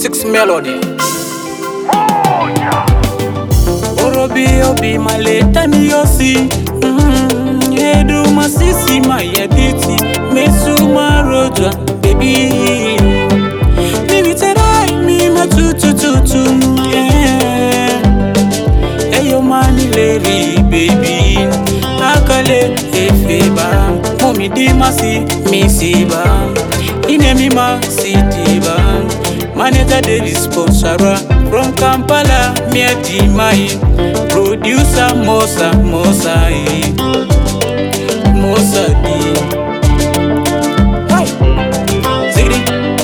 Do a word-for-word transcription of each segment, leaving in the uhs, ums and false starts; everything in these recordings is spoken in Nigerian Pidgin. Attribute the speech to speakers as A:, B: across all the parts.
A: Six Melody.
B: Orobi obi maleta ni yosi. Edu masisi mayediti. Mesu maroja baby. Mimi terai mi matutu tutu. Eyo mani leri baby. Akale efeba. Momi di masi misiba. Inemi ma sitiba. Manager David Sponsora from Kampala, Miati Mai. Producer Mosa Mosa eh. Mosa D. Hi, Ziggy.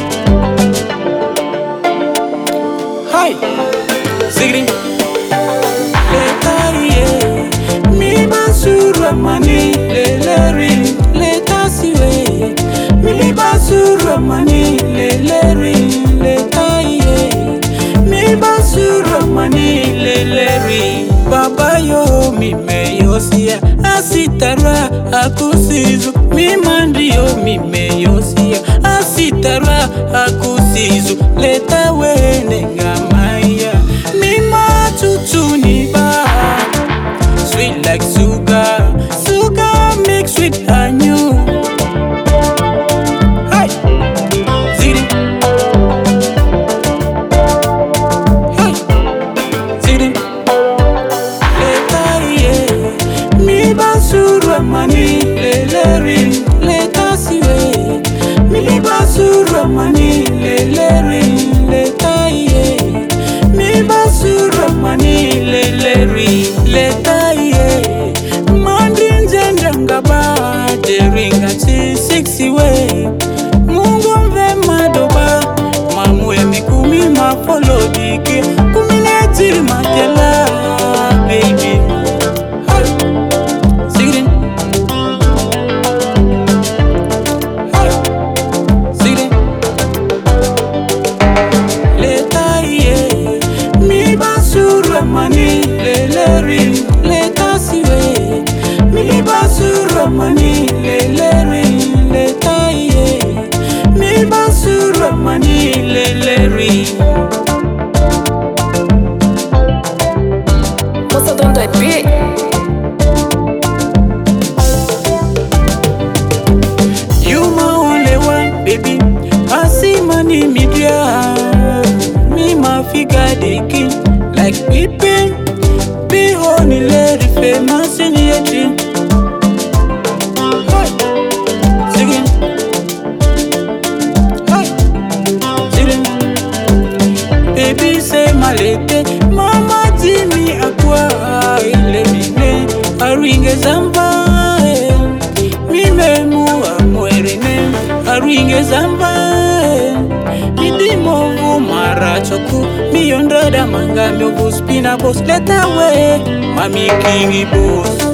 B: Hi, Ziggy. Leta ye, mi basura mani leleri. Leta siwe, mi basura mani leleri. Leta ye, mi basura mani leleri. Baba yo mi me yosia, asitara akusizu. Mi mandi yo mi me yosia, asitara akusizu. Leta we nengamaya, mi matutu ni ba. Sweet like sugar, sugar mixed with honey. Hey, Ziri. Hey, Ziri. Leta ye, mi basura mani leleri. Leta siwe, mi basura mani leleri. Leta ye, mi basura mani leleri. Leta ye, mandin jendangaba deringa ti sixty way. Mungu mve madoba, mamu emi kumi ma follow dike. Kumi netiri matela, baby. Hey, Ziggy. Hey, Ziggy. Leta ye, mi basura mani leleri. Leta siwe, mi basura mani leleri. Leta ye, mi basura mani leleri.
C: Mosa don't do it big.
B: You my only one, baby. I see money me dear. Me my figure the king. Like Pippin. Be honey lady famous in the dream. Hey, singing. Hey, singing. Baby say my lady. Mama Jimmy aqua. Ile mine. Aringe zamba. Mi memu amwerine. Aringe zamba. Midimo mara choku. Mi yondra da manga mi obu spina boss. Let away. Mami kingi boss.